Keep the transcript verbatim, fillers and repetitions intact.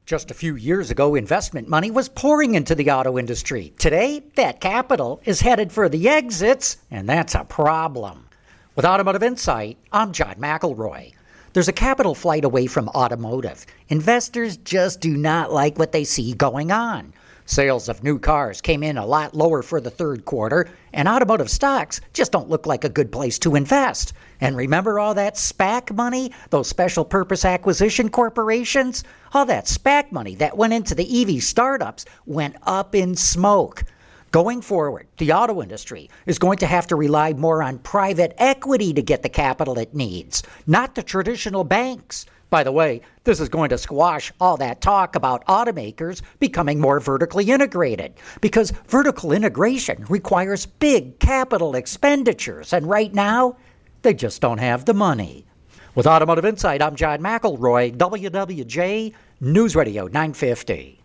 Just a few years ago, investment money was pouring into the auto industry. Today, that capital is headed for the exits, and that's a problem. With Automotive Insight, I'm John McElroy. There's a capital flight away from automotive. Investors just do not like what they see going on. Sales of new cars came in a lot lower for the third quarter, and automotive stocks just don't look like a good place to invest. And remember all that SPAC money, those special purpose acquisition corporations? All that SPAC money that went into the E V startups went up in smoke. Going forward, the auto industry is going to have to rely more on private equity to get the capital it needs, not the traditional banks. By the way, this is going to squash all that talk about automakers becoming more vertically integrated, because vertical integration requires big capital expenditures, and right now, they just don't have the money. With Automotive Insight, I'm John McElroy, W W J News Radio nine fifty.